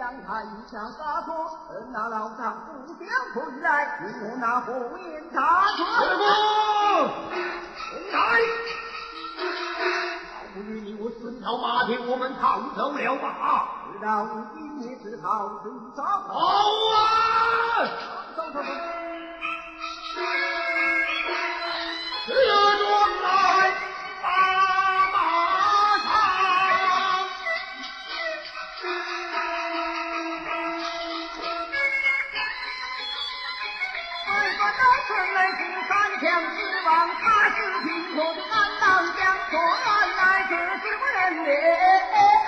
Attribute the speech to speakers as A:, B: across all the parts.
A: 将他一枪杀错，那老丈不想回来，我那火焰大锤。
B: 来！不与你我顺条马天，我们逃走了吧？
A: 知道你今夜是好事找
B: 好啊！
A: 走走走。
B: 日中来把马场，
A: 为个刀村来是三枪之王，他是听说的满当将，说原来这是不人脸。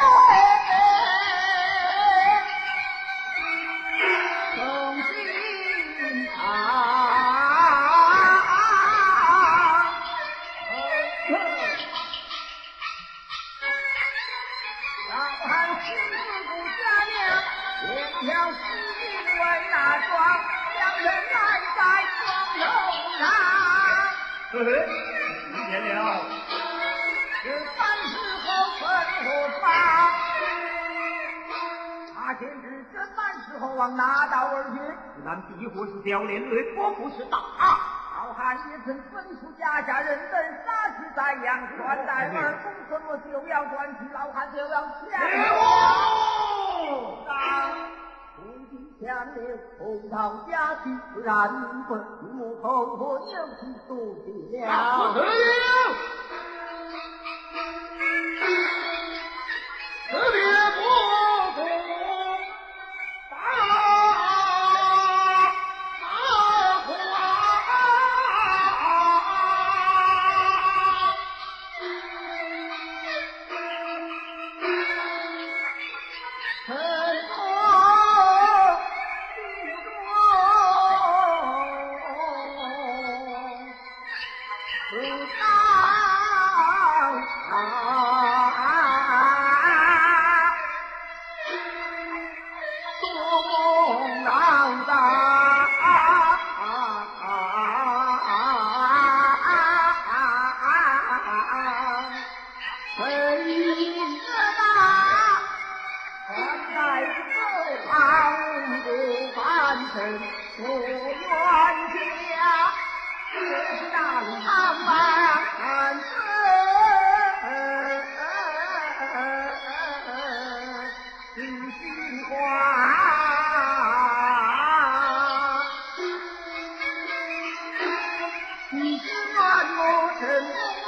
B: 听见了？
A: 这三时候分何方？他先知这三时候往哪道而去？
B: 咱必或是掉连累，我不是大。
A: 老汉也曾吩咐家下人等杀之在阳，传待儿公孙我就要断气，老汉就要前往。当土地强烈，红桃家去然分，母后我有其独起了。
B: 此别不公，
A: 我冤家，这是大唐万岁，真心话。你知愿我成功。